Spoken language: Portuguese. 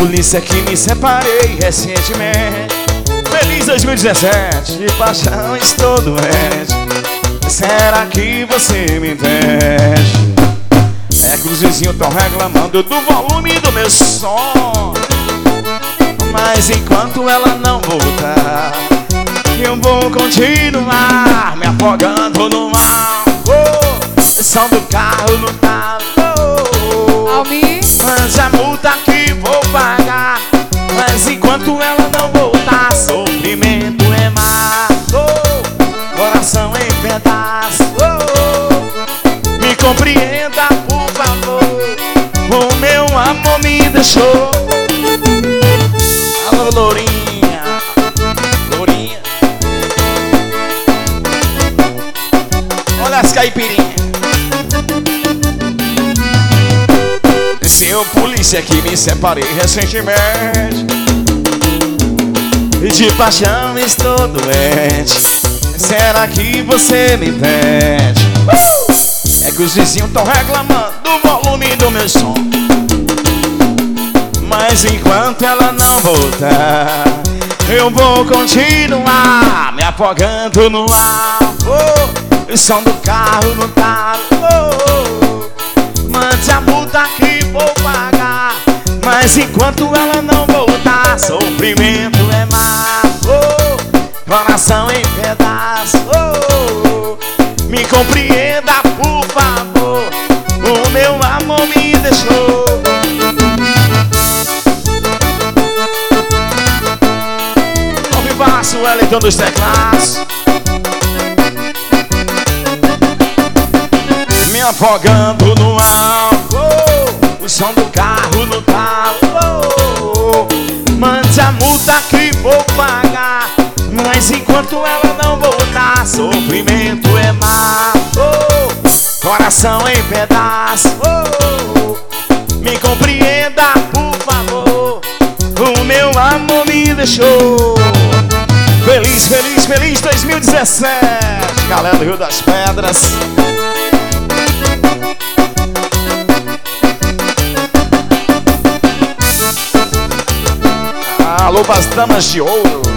polícia que me separei recentemente. Feliz 2017, de paixão estou doente. Será que você me entende? É que os vizinhos tão reclamando do volume do meu som, mas enquanto ela não voltar, eu vou continuar me afogando no mar. O som do carro no talo. Mas a multa que vou pagar, mas enquanto ela não voltar, sofrimento é mar. Coração em pedaços. Me compreenda, por favor. O meu amor me deixou. Alô, Lourinha. Lourinha. Olha as caipirinhas. Seu polícia que me separei recentemente, e de paixão estou doente. Será que você me entende? É que os vizinhos tão reclamando do volume do meu som, mas enquanto ela não voltar, eu vou continuar me afogando no ar. O som do carro no talo. Mande a multa que vou pagar, mas enquanto ela não voltar, sofrimento é mar. Coração em pedaços. Me compreenda, por favor. O meu amor me deixou. Ao vivaço, Wellington dos teclados. Me afogando no álcool, o som do carro no talo. Mande a multa que vou pagar, mas enquanto ela não voltar, sofrimento é mar. Coração em pedaços. Me compreenda, por favor. O meu amor me deixou. Feliz, feliz, feliz 2017, galera do Rio das Pedras. Alô, as damas de ouro.